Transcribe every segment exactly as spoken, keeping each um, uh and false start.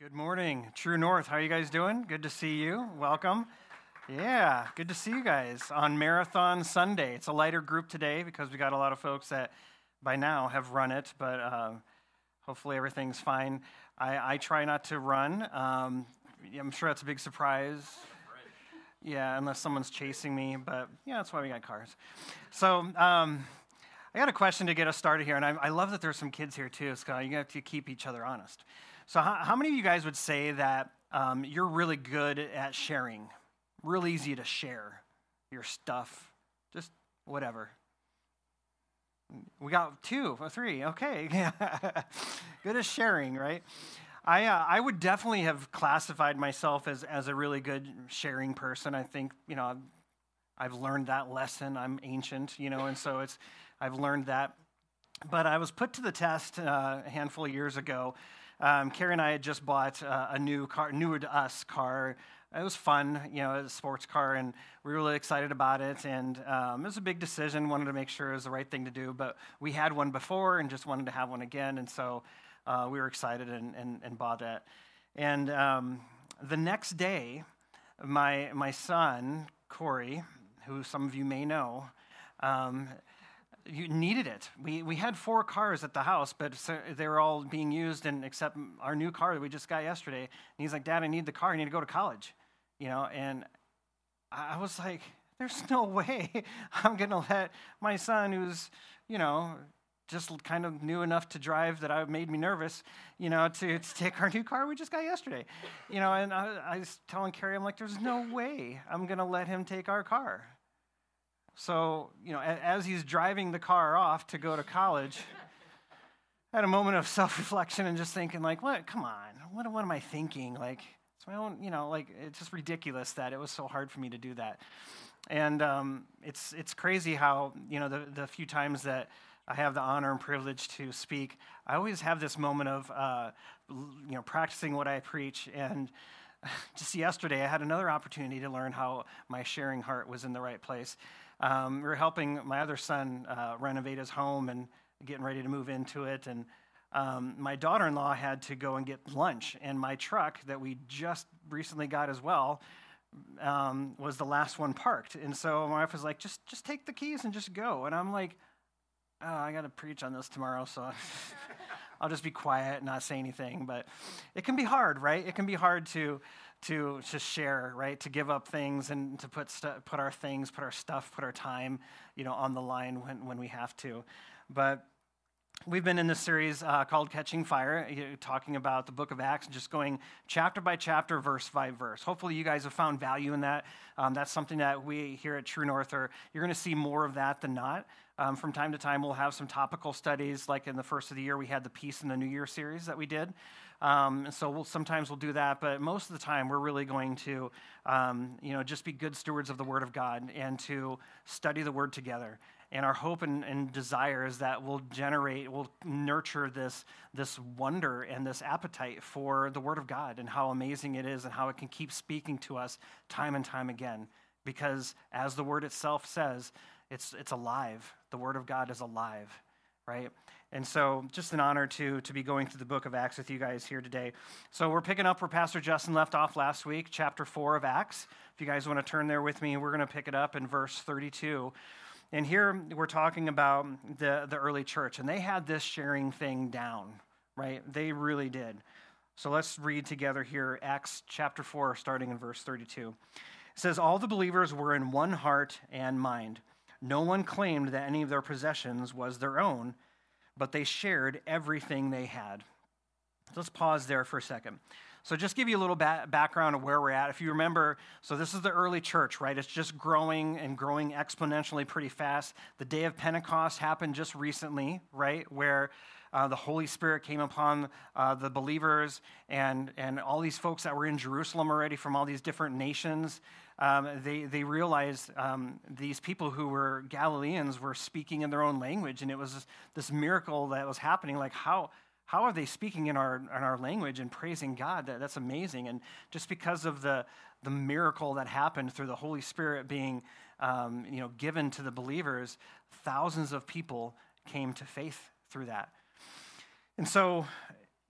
Good morning, True North. How are you guys doing? Good to see you. Welcome. Yeah, good to see you guys on Marathon Sunday. It's a lighter group today because we got a lot of folks that by now have run it, but uh, hopefully everything's fine. I, I try not to run. Um, I'm sure that's a big surprise. Yeah, unless someone's chasing me, but yeah, that's why we got cars. So um, I got a question to get us started here, and I, I love that there's some kids here too, Scott. You have to keep each other honest. So how, how many of you guys would say that um, you're really good at sharing? Real easy to share your stuff, just whatever. We got two or three, okay. Good at sharing, right? I uh, I would definitely have classified myself as, as a really good sharing person. I think, you know, I've, I've learned that lesson. I'm ancient, you know, and so it's I've learned that. But I was put to the test uh, a handful of years ago. Um, Carrie and I had just bought uh, a new car, newer to us car. It was fun, you know, it was a sports car, and we were really excited about it. And um, it was a big decision, wanted to make sure it was the right thing to do. But we had one before and just wanted to have one again. And so uh, we were excited and, and, and bought that. And um, the next day, my, my son, Corey, who some of you may know, um, you needed it. We we had four cars at the house, but they were all being used, and except our new car that we just got yesterday. And he's like, "Dad, I need the car. I need to go to college," you know. And I was like, "There's no way I'm gonna let my son, who's, you know, just kind of new enough to drive that I made me nervous, you know, to, to take our new car we just got yesterday, you know." And I, I was telling Carrie, I'm like, "There's no way I'm gonna let him take our car." So, you know, as he's driving the car off to go to college, I had a moment of self-reflection and just thinking, like, what, come on, what, what am I thinking? Like, it's my own, you know, like, it's just ridiculous that it was so hard for me to do that. And um, it's it's crazy how, you know, the, the few times that I have the honor and privilege to speak, I always have this moment of, uh, you know, practicing what I preach. And just yesterday, I had another opportunity to learn how my sharing heart was in the right place. Um, we were helping my other son uh, renovate his home and getting ready to move into it. And um, my daughter-in-law had to go and get lunch. And my truck that we just recently got as well um, was the last one parked. And so my wife was like, just just take the keys and just go. And I'm like, oh, I got to preach on this tomorrow, so I'll just be quiet and not say anything. But it can be hard, right? It can be hard to to just share, right? To give up things and to put stu- put our things, put our stuff, put our time, you know, on the line when, when we have to. But we've been in this series uh, called Catching Fire, you know, talking about the book of Acts, just going chapter by chapter, verse by verse. Hopefully you guys have found value in that. Um, that's something that we here at True North are, you're going to see more of that than not. Um, from time to time, we'll have some topical studies, like in the first of the year, we had the Peace in the New Year series that we did. Um, and so we'll, sometimes we'll do that, but most of the time we're really going to, um, you know, just be good stewards of the Word of God and to study the Word together. And our hope and, and desire is that we'll generate, we'll nurture this, this wonder and this appetite for the Word of God and how amazing it is and how it can keep speaking to us time and time again. Because as the Word itself says, it's it's alive. The Word of God is alive, right? And so just an honor to, to be going through the book of Acts with you guys here today. So we're picking up where Pastor Justin left off last week, chapter four of Acts. If you guys want to turn there with me, we're going to pick it up in verse thirty-two. And here we're talking about the, the early church, and they had this sharing thing down, right? They really did. So let's read together here, Acts chapter four, starting in verse thirty-two. It says, "All the believers were in one heart and mind. No one claimed that any of their possessions was their own, but they shared everything they had." Let's pause there for a second. So just give you a little ba- background of where we're at. If you remember, so this is the early church, right? It's just growing and growing exponentially pretty fast. The day of Pentecost happened just recently, right? Where uh, the Holy Spirit came upon uh, the believers and, and all these folks that were in Jerusalem already from all these different nations. Um, they, they realized um, these people who were Galileans were speaking in their own language, and it was this, this miracle that was happening. Like, how how are they speaking in our in our language and praising God? That, that's amazing. And just because of the the miracle that happened through the Holy Spirit being um, you know given to the believers, thousands of people came to faith through that. And so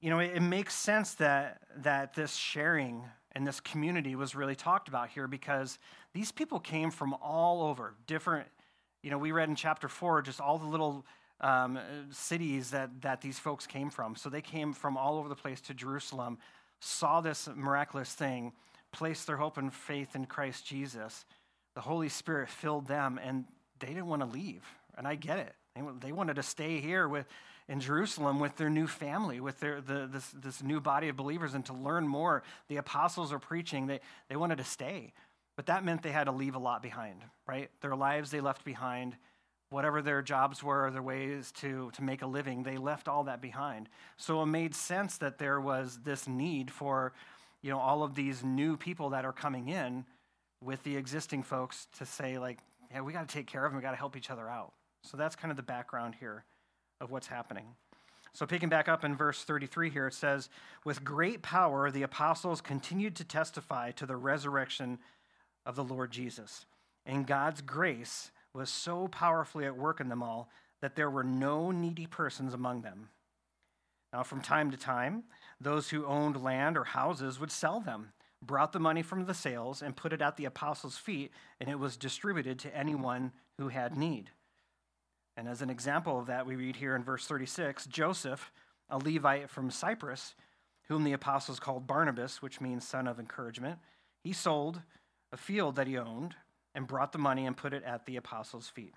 you know, it, it makes sense that that this sharing and this community was really talked about here, because these people came from all over, different, you know, we read in chapter four, just all the little um, cities that, that these folks came from. So they came from all over the place to Jerusalem, saw this miraculous thing, placed their hope and faith in Christ Jesus. The Holy Spirit filled them, and they didn't want to leave. And I get it. They, they wanted to stay here with in Jerusalem with their new family, with their the, this, this new body of believers, and to learn more. The apostles are preaching. They, they wanted to stay. But that meant they had to leave a lot behind, right? Their lives they left behind. Whatever their jobs were, their ways to, to make a living, they left all that behind. So it made sense that there was this need for, you know, all of these new people that are coming in with the existing folks to say, like, yeah, we got to take care of them. We got to help each other out. So that's kind of the background here of what's happening. So picking back up in verse thirty-three here, it says, with great power, the apostles continued to testify to the resurrection of the Lord Jesus. And God's grace was so powerfully at work in them all that there were no needy persons among them. Now, from time to time, those who owned land or houses would sell them, brought the money from the sales, and put it at the apostles' feet, and it was distributed to anyone who had need. And as an example of that, we read here in verse thirty-six, Joseph, a Levite from Cyprus, whom the apostles called Barnabas, which means son of encouragement, he sold a field that he owned and brought the money and put it at the apostles' feet.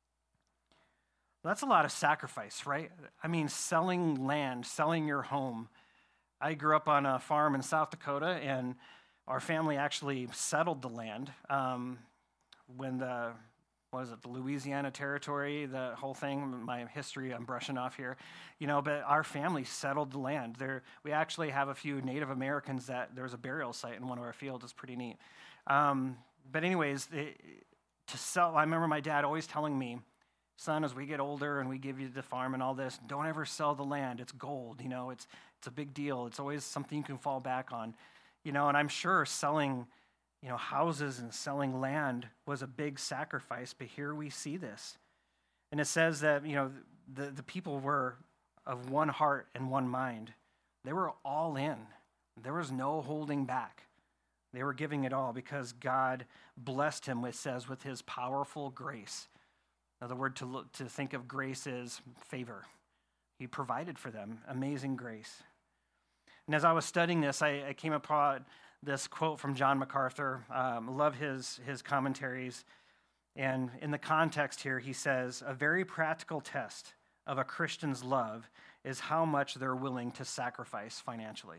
That's a lot of sacrifice, right? I mean, selling land, selling your home. I grew up on a farm in South Dakota, and our family actually settled the land um, when the, what is it, the Louisiana Territory, the whole thing, my history I'm brushing off here, you know, but our family settled the land. There, we actually have a few Native Americans that there's a burial site in one of our fields. It's pretty neat. Um, but anyways, it, to sell, I remember my dad always telling me, son, as we get older and we give you the farm and all this, don't ever sell the land. It's gold, you know, it's it's a big deal. It's always something you can fall back on, you know, and I'm sure selling, you know, houses and selling land was a big sacrifice, but here we see this. And it says that, you know, the, the people were of one heart and one mind. They were all in. There was no holding back. They were giving it all because God blessed him, it says, with his powerful grace. Now, the word to look, to think of grace is favor. He provided for them amazing grace. And as I was studying this, I, I came upon this quote from John MacArthur. Um, love his, his commentaries. And in the context here, he says, a very practical test of a Christian's love is how much they're willing to sacrifice financially.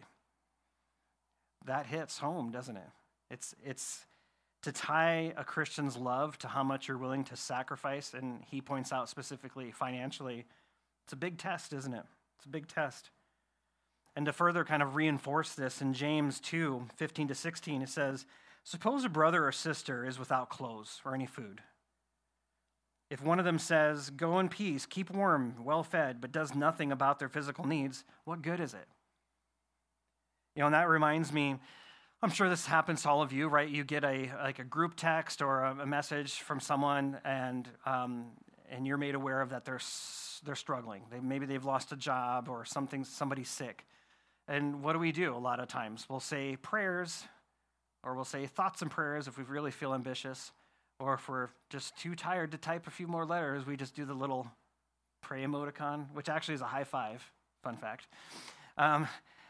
That hits home, doesn't it? It's it's to tie a Christian's love to how much you're willing to sacrifice, and he points out specifically financially, it's a big test, isn't it? It's a big test. And to further kind of reinforce this, in James two, fifteen to sixteen, it says, suppose a brother or sister is without clothes or any food. If one of them says, go in peace, keep warm, well fed, but does nothing about their physical needs, what good is it? You know, and that reminds me, I'm sure this happens to all of you, right? You get a like a group text or a, a message from someone, and um, and you're made aware of that they're they're struggling. They, maybe they've lost a job or something. Somebody's sick, and what do we do? A lot of times we'll say prayers, or we'll say thoughts and prayers if we really feel ambitious, or if we're just too tired to type a few more letters, we just do the little pray emoticon, which actually is a high five. Fun fact. Um,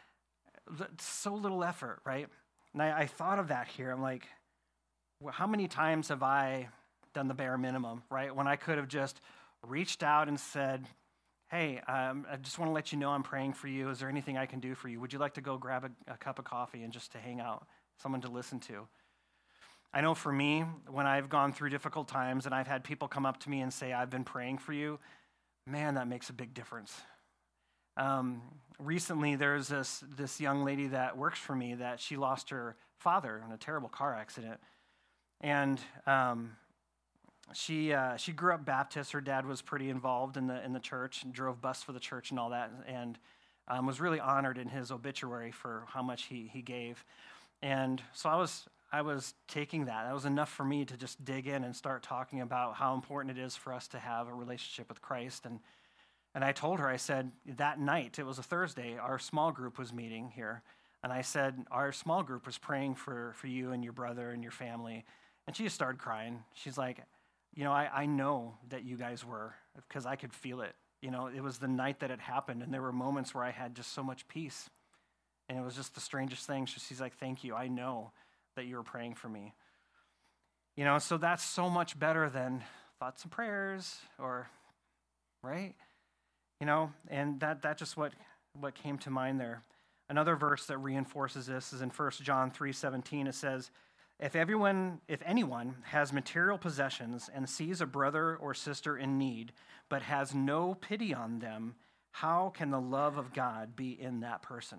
So little effort, right? And I, I thought of that here. I'm like, well, how many times have I done the bare minimum, right? When I could have just reached out and said, hey, um, I just want to let you know I'm praying for you. Is there anything I can do for you? Would you like to go grab a, a cup of coffee and just to hang out, someone to listen to? I know for me, when I've gone through difficult times and I've had people come up to me and say, I've been praying for you, man, that makes a big difference. Um, recently, there's this this young lady that works for me that she lost her father in a terrible car accident, and um, she uh, she grew up Baptist. Her dad was pretty involved in the in the church and drove bus for the church and all that, and um, was really honored in his obituary for how much he he gave. And so I was I was taking that. That was enough for me to just dig in and start talking about how important it is for us to have a relationship with Christ and And I told her, I said, that night, it was a Thursday, our small group was meeting here. And I said, our small group was praying for, for you and your brother and your family. And she just started crying. She's like, you know, I, I know that you guys were, because I could feel it. You know, it was the night that it happened, and there were moments where I had just so much peace. And it was just the strangest thing. She's like, thank you. I know that you were praying for me. You know, so that's so much better than thoughts and prayers or, right? You know, and that that's just what, what came to mind there. Another verse that reinforces this is in First John three seventeen. It says, if everyone, if anyone has material possessions and sees a brother or sister in need, but has no pity on them, how can the love of God be in that person?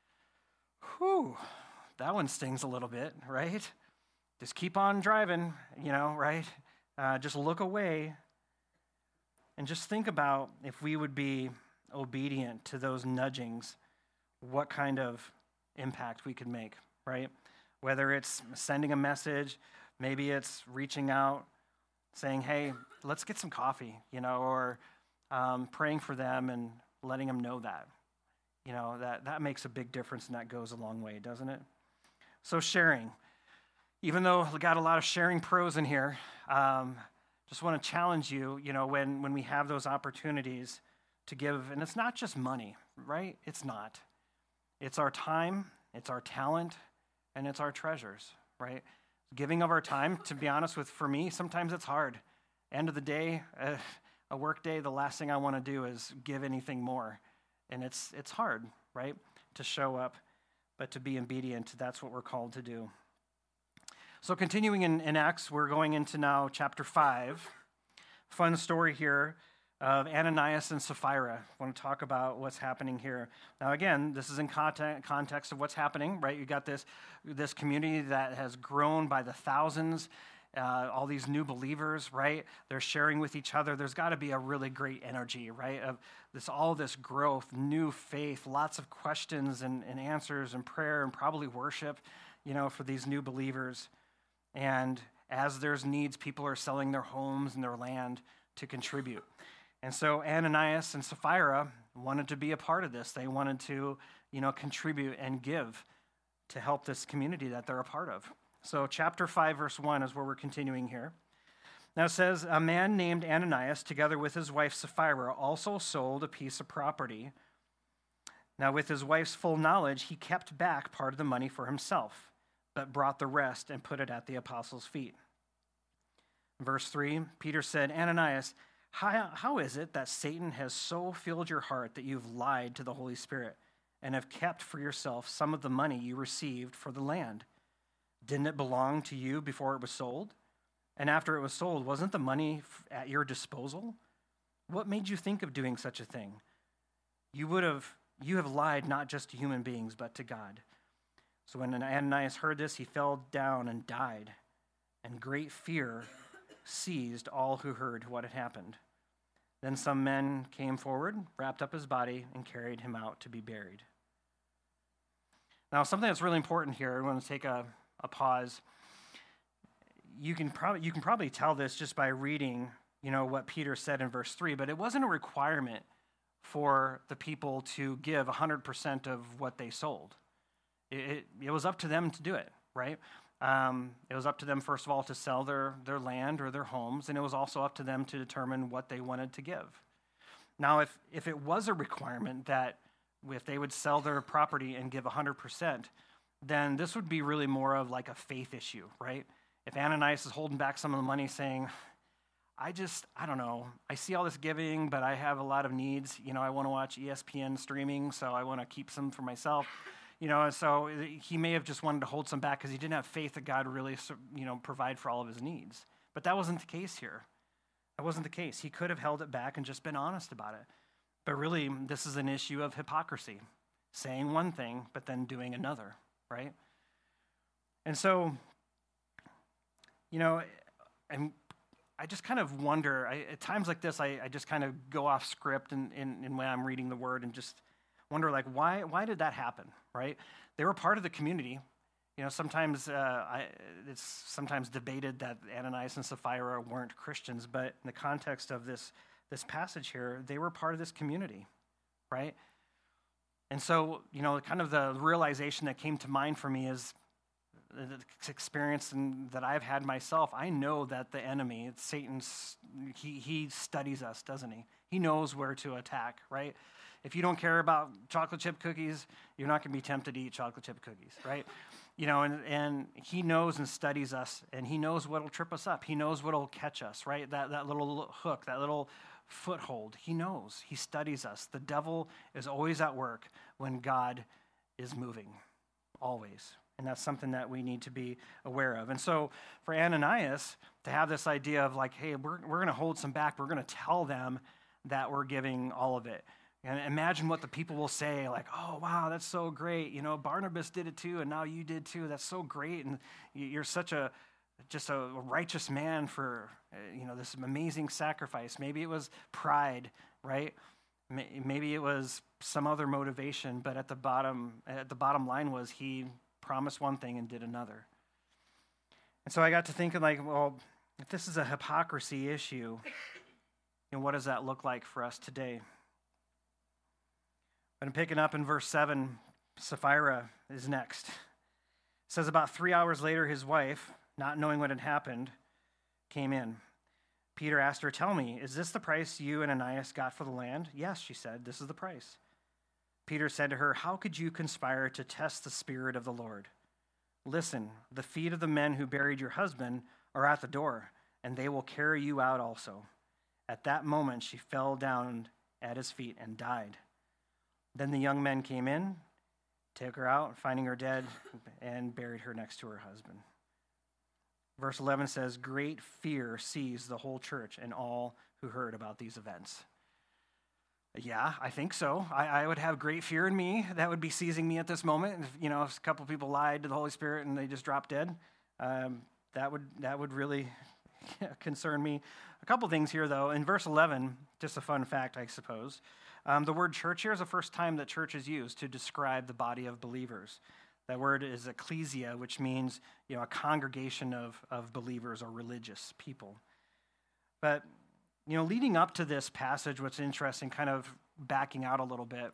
Whew, that one stings a little bit, right? Just keep on driving, you know, right? Uh, just look away and just think about if we would be obedient to those nudgings, what kind of impact we could make, right? Whether it's sending a message, maybe it's reaching out, saying, hey, let's get some coffee, you know, or um, praying for them and letting them know that. You know, that, that makes a big difference, and that goes a long way, doesn't it? So sharing. Even though we got a lot of sharing pros in here, um, just want to challenge you, you know, when, when we have those opportunities to give, and it's not just money, right? It's not. It's our time, it's our talent, and it's our treasures, right? Giving of our time, to be honest with, for me, sometimes it's hard. End of the day, uh, a work day, the last thing I want to do is give anything more. And it's it's hard, right, to show up, but to be obedient, that's what we're called to do. So continuing in, in Acts, we're going into now chapter five. Fun story here of Ananias and Sapphira. I want to talk about what's happening here. Now again, this is in context, context of what's happening, right? You got this, this community that has grown by the thousands, uh, all these new believers, right? They're sharing with each other. There's got to be a really great energy, right? Of this, all this growth, new faith, lots of questions and, and answers and prayer and probably worship, you know, for these new believers. And as there's needs, people are selling their homes and their land to contribute. And so Ananias and Sapphira wanted to be a part of this. They wanted to, you know, contribute and give to help this community that they're a part of. So chapter five, verse one is where we're continuing here. Now it says, a man named Ananias, together with his wife Sapphira, also sold a piece of property. Now with his wife's full knowledge, he kept back part of the money for himself, but brought the rest and put it at the apostles' feet. Verse three, Peter said, Ananias, how, how is it that Satan has so filled your heart that you've lied to the Holy Spirit and have kept for yourself some of the money you received for the land? Didn't it belong to you before it was sold? And after it was sold, wasn't the money at your disposal? What made you think of doing such a thing? You would have, you have lied not just to human beings, but to God. So when Ananias heard this, he fell down and died, and great fear seized all who heard what had happened. Then some men came forward, wrapped up his body, and carried him out to be buried. Now, something that's really important here, I want to take a, a pause. You can probably you can probably tell this just by reading, you know, what Peter said in verse three, but it wasn't a requirement for the people to give one hundred percent of what they sold. It, it, it was up to them to do it, right? Um, it was up to them, first of all, to sell their, their land or their homes, and it was also up to them to determine what they wanted to give. Now, if, if it was a requirement that if they would sell their property and give one hundred percent, then this would be really more of like a faith issue, right? If Ananias is holding back some of the money saying, I just, I don't know, I see all this giving, but I have a lot of needs. You know, I want to watch E S P N streaming, so I want to keep some for myself. You know, so he may have just wanted to hold some back because he didn't have faith that God would really, you know, provide for all of his needs. But that wasn't the case here. That wasn't the case. He could have held it back and just been honest about it. But really, this is an issue of hypocrisy, saying one thing, but then doing another, right? And so, you know, and I just kind of wonder, I, at times like this, I, I just kind of go off script in, in, in when I'm reading the word and just wonder, like, why why did that happen, right? They were part of the community. You know, sometimes uh, I, it's sometimes debated that Ananias and Sapphira weren't Christians, but in the context of this this passage here, they were part of this community, right? And so, you know, kind of the realization that came to mind for me is the experience in, that I've had myself. I know that the enemy, Satan's, he, he studies us, doesn't he? He knows where to attack, right? If you don't care about chocolate chip cookies, you're not going to be tempted to eat chocolate chip cookies, right? You know, and, and he knows and studies us, and he knows what will trip us up. He knows what will catch us, right? That, that little hook, that little foothold. He knows. He studies us. The devil is always at work when God is moving, always. And that's something that we need to be aware of. And so for Ananias to have this idea of like, hey, we're, we're going to hold some back. We're going to tell them that we're giving all of it. And imagine what the people will say, like, oh, wow, that's so great. You know, Barnabas did it too, and now you did too. That's so great. And you're such a, just a righteous man for, you know, this amazing sacrifice. Maybe it was pride, right? Maybe it was some other motivation, but at the bottom, at the bottom line was he promised one thing and did another. And so I got to thinking, like, well, if this is a hypocrisy issue, you know, what does that look like for us today? And picking up in verse seven, Sapphira is next. It says, about three hours later, his wife, not knowing what had happened, came in. Peter asked her, tell me, is this the price you and Ananias got for the land? Yes, she said, this is the price. Peter said to her, how could you conspire to test the Spirit of the Lord? Listen, the feet of the men who buried your husband are at the door, and they will carry you out also. At that moment, she fell down at his feet and died. Then the young men came in, took her out, finding her dead, and buried her next to her husband. Verse eleven says, great fear seized the whole church and all who heard about these events. Yeah, I think so. I, I would have great fear in me that would be seizing me at this moment. If, you know, if a couple people lied to the Holy Spirit and they just dropped dead, um, that would that would really concern me. A couple things here, though. In verse eleven, just a fun fact, I suppose. Um, the word church here is the first time that church is used to describe the body of believers. That word is ecclesia, which means, you know, a congregation of, of believers or religious people. But, you know, leading up to this passage, what's interesting, kind of backing out a little bit,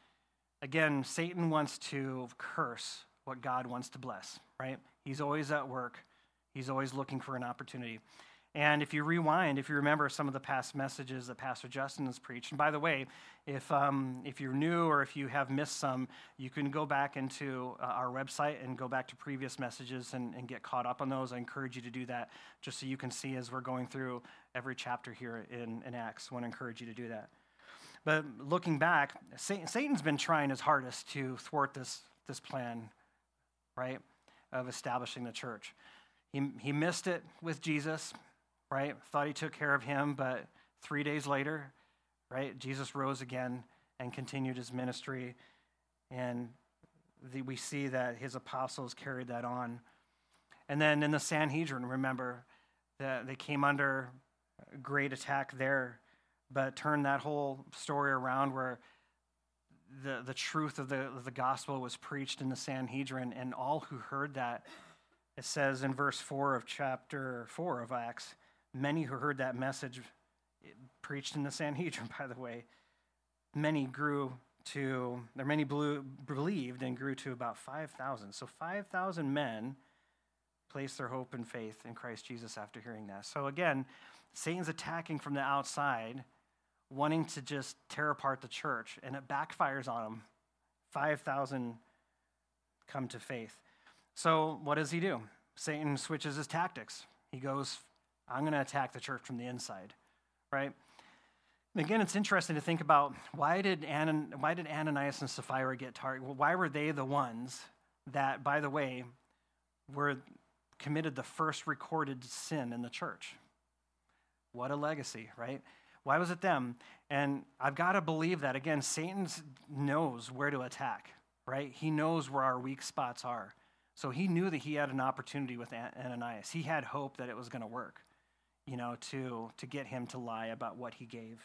again, Satan wants to curse what God wants to bless, right? He's always at work. He's always looking for an opportunity. And if you rewind, if you remember some of the past messages that Pastor Justin has preached, and by the way, if um, if you're new or if you have missed some, you can go back into uh, our website and go back to previous messages and, and get caught up on those. I encourage you to do that just so you can see as we're going through every chapter here in, in Acts. I want to encourage you to do that. But looking back, Satan, Satan's been trying his hardest to thwart this, this plan, right, of establishing the church. He, he missed it with Jesus, right? Thought he took care of him, but three days later, right, Jesus rose again and continued his ministry. And the, we see that his apostles carried that on. And then in the Sanhedrin, remember, that they came under a great attack there, but turned that whole story around where the, the truth of the, of the gospel was preached in the Sanhedrin, and all who heard that, it says in verse four of chapter four of Acts, many who heard that message preached in the Sanhedrin, by the way, many grew to, or many blew, believed and grew to about five thousand. So five thousand men placed their hope and faith in Christ Jesus after hearing that. So again, Satan's attacking from the outside, wanting to just tear apart the church, and it backfires on him. five thousand come to faith. So what does he do? Satan switches his tactics. He goes, I'm going to attack the church from the inside, right? And again, it's interesting to think about why did Anan, why did Ananias and Sapphira get targeted? Why were they the ones that, by the way, were committed the first recorded sin in the church? What a legacy, right? Why was it them? And I've got to believe that, again, Satan knows where to attack, right? He knows where our weak spots are. So he knew that he had an opportunity with Ananias. He had hope that it was going to work, you know, to, to get him to lie about what he gave.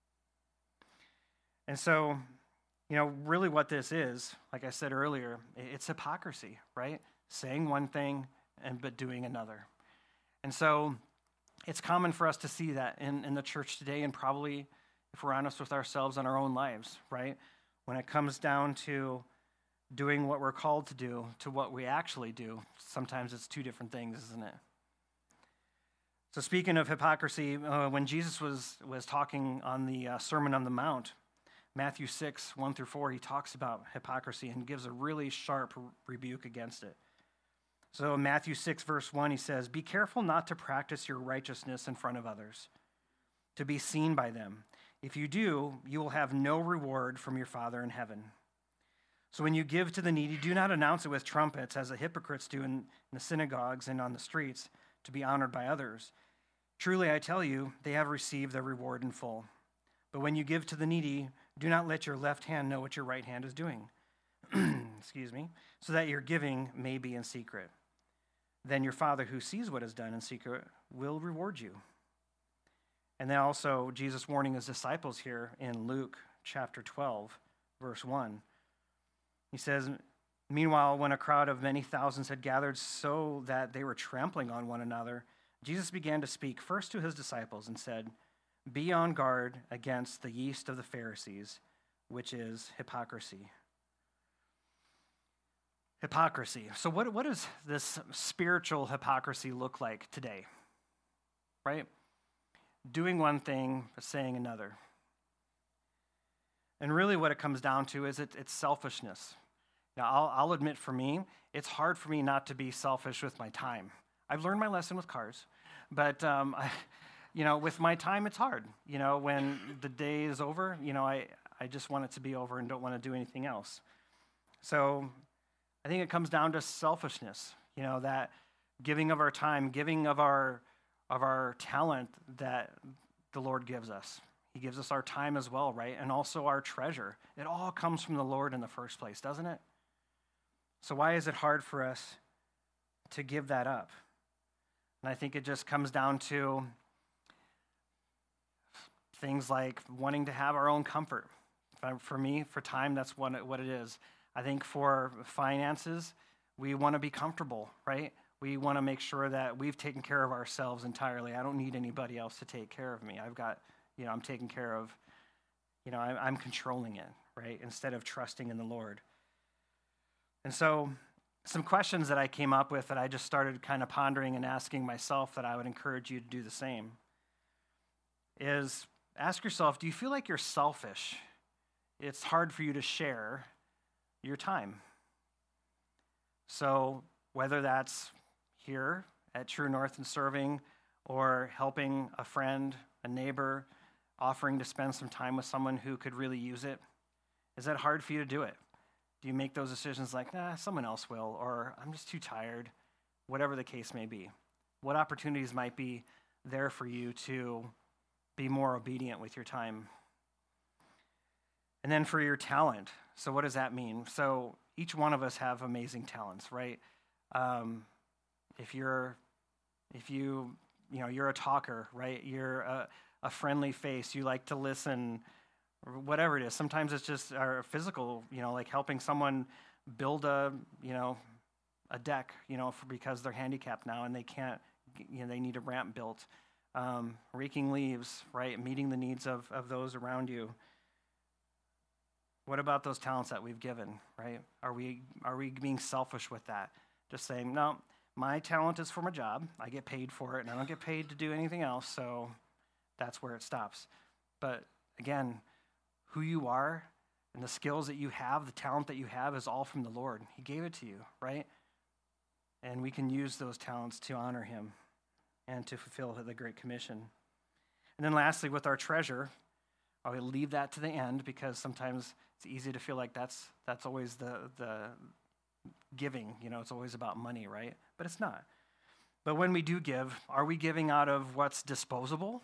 And so, you know, really what this is, like I said earlier, it's hypocrisy, right? Saying one thing and but doing another. And so it's common for us to see that in, in the church today, and probably, if we're honest with ourselves, in our own lives, right? When it comes down to doing what we're called to do to what we actually do, sometimes it's two different things, isn't it? So speaking of hypocrisy, uh, when Jesus was, was talking on the uh, Sermon on the Mount, Matthew six, one through four, he talks about hypocrisy and gives a really sharp rebuke against it. So in Matthew six, verse one, he says, "Be careful not to practice your righteousness in front of others, to be seen by them. If you do, you will have no reward from your Father in heaven. So when you give to the needy, do not announce it with trumpets, as the hypocrites do in, in the synagogues and on the streets, to be honored by others. Truly, I tell you, they have received their reward in full. But when you give to the needy, do not let your left hand know what your right hand is doing." Excuse me. "So that your giving may be in secret. Then your Father who sees what is done in secret will reward you." And then also Jesus warning his disciples here in Luke chapter twelve, verse one. He says, "Meanwhile, when a crowd of many thousands had gathered so that they were trampling on one another, Jesus began to speak first to his disciples and said, 'Be on guard against the yeast of the Pharisees, which is hypocrisy.'" Hypocrisy. So what, what does this spiritual hypocrisy look like today? Right? Doing one thing, but saying another. And really what it comes down to is it, it's selfishness. Now, I'll, I'll admit for me, it's hard for me not to be selfish with my time. I've learned my lesson with cars, but um, I, you know, with my time, it's hard. You know, when the day is over, you know, I, I just want it to be over and don't want to do anything else. So I think it comes down to selfishness, you know, that giving of our time, giving of our of our talent that the Lord gives us. He gives us our time as well, right? And also our treasure. It all comes from the Lord in the first place, doesn't it? So why is it hard for us to give that up? And I think it just comes down to things like wanting to have our own comfort. For me, for time, that's what it, what it is. I think for finances, we want to be comfortable, right? We want to make sure that we've taken care of ourselves entirely. I don't need anybody else to take care of me. I've got, you know, I'm taking care of, you know, I'm, I'm controlling it, right? Instead of trusting in the Lord. And so some questions that I came up with that I just started kind of pondering and asking myself that I would encourage you to do the same is ask yourself, do you feel like you're selfish? It's hard for you to share your time. So whether that's here at True North and serving, or helping a friend, a neighbor, offering to spend some time with someone who could really use it, is that hard for you to do it? Do you make those decisions like, nah, someone else will, or I'm just too tired, whatever the case may be? What opportunities might be there for you to be more obedient with your time? And then for your talent, so what does that mean? So each one of us have amazing talents, right? Um, if you're, if you, you know, you're a talker, right? You're a, a friendly face. You like to listen, or whatever it is. Sometimes it's just our physical, you know, like helping someone build a, you know, a deck, you know, for, because they're handicapped now and they can't, you know, they need a ramp built. Um, raking leaves, right? Meeting the needs of, of those around you. What about those talents that we've given, right? Are we are we being selfish with that? Just saying, no, my talent is for my job. I get paid for it, and I don't get paid to do anything else, so that's where it stops. But again, who you are and the skills that you have, the talent that you have is all from the Lord. He gave it to you, right? And we can use those talents to honor him and to fulfill the Great Commission. And then lastly, with our treasure, I will leave that to the end because sometimes it's easy to feel like that's that's always the the giving. You know, it's always about money, right? But it's not. But when we do give, are we giving out of what's disposable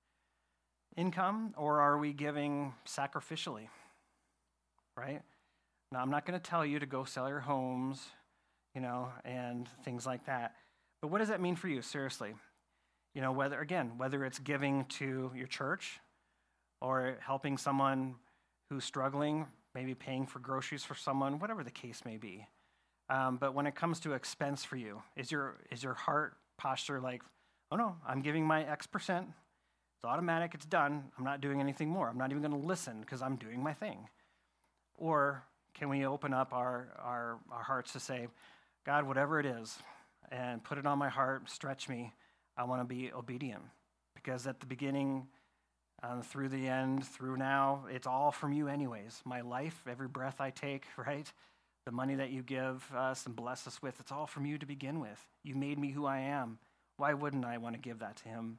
income, or are we giving sacrificially, right? Now, I'm not going to tell you to go sell your homes, you know, and things like that. But what does that mean for you, seriously? You know, whether, again, whether it's giving to your church or helping someone who's struggling, maybe paying for groceries for someone, whatever the case may be. Um, but when it comes to expense for you, is your is your heart posture like, oh no, I'm giving my X percent. It's automatic, it's done. I'm not doing anything more. I'm not even going to listen because I'm doing my thing. Or can we open up our, our, our hearts to say, God, whatever it is, and put it on my heart, stretch me. I want to be obedient. Because at the beginning, um, through the end, through now, it's all from you anyways. My life, every breath I take, right? The money that you give us and bless us with, it's all from you to begin with. You made me who I am. Why wouldn't I want to give that to him?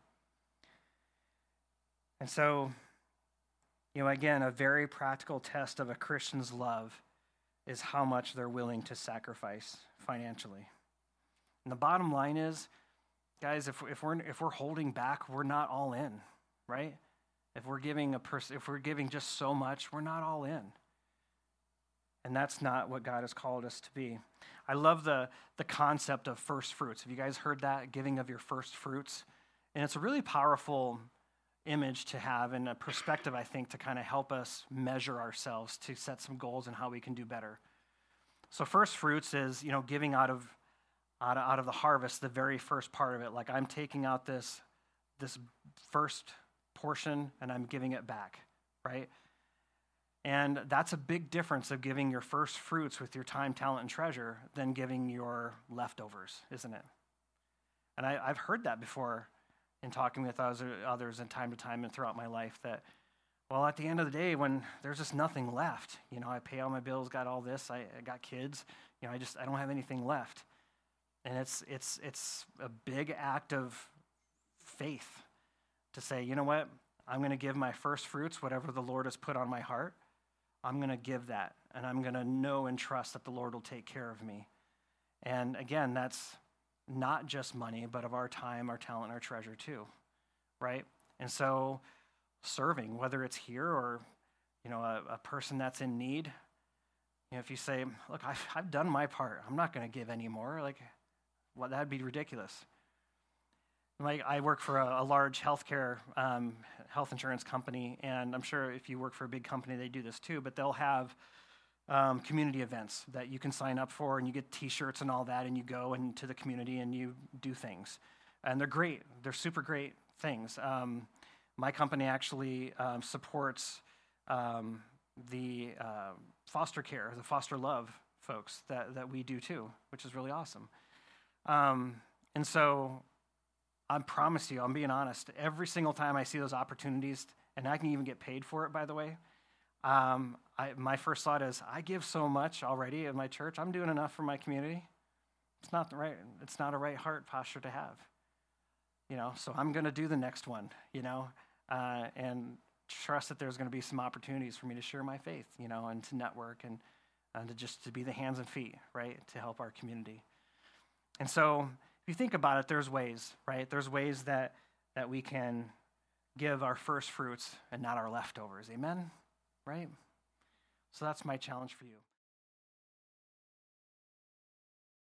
And so, you know, again, a very practical test of a Christian's love is how much they're willing to sacrifice financially. And the bottom line is, guys, if, if we're if we're holding back, we're not all in, right? If we're giving a person, if we're giving just so much, we're not all in. And that's not what God has called us to be. I love the, the concept of first fruits. Have you guys heard that? Giving of your first fruits. And it's a really powerful image to have and a perspective, I think, to kind of help us measure ourselves, to set some goals and how we can do better. So first fruits is, you know, giving out of out of, out of the harvest, the very first part of it. Like I'm taking out this, this first portion and I'm giving it back, right? And that's a big difference of giving your first fruits with your time, talent, and treasure than giving your leftovers, isn't it? And I, I've heard that before in talking with others in time to time and throughout my life that, well, at the end of the day, when there's just nothing left, you know, I pay all my bills, got all this, I, I got kids, you know, I just, I don't have anything left. And it's it's it's a big act of faith to say, you know what, I'm going to give my first fruits, whatever the Lord has put on my heart, I'm going to give that, and I'm going to know and trust that the Lord will take care of me. And again, that's not just money, but of our time, our talent, our treasure too, right? And so serving, whether it's here or, you know, a, a person that's in need, you know, if you say, look, I've, I've done my part, I'm not going to give anymore, like, well, that'd be ridiculous. Like, I work for a, a large healthcare, um, health insurance company, and I'm sure if you work for a big company, they do this too, but they'll have um, community events that you can sign up for, and you get T-shirts and all that, and you go into the community and you do things. And they're great. They're super great things. Um, my company actually um, supports um, the uh, foster care, the foster love folks that, that we do too, which is really awesome. Um, and so I promise you, I'm being honest, every single time I see those opportunities, and I can even get paid for it, by the way, um, I, my first thought is, I give so much already in my church, I'm doing enough for my community. It's not the right, it's not a right heart posture to have, you know, so I'm going to do the next one, you know, uh, and trust that there's going to be some opportunities for me to share my faith, you know, and to network and, and to just to be the hands and feet, right, to help our community. And so if you think about it, there's ways, right? There's ways that, that we can give our first fruits and not our leftovers. Amen? Right? So that's my challenge for you.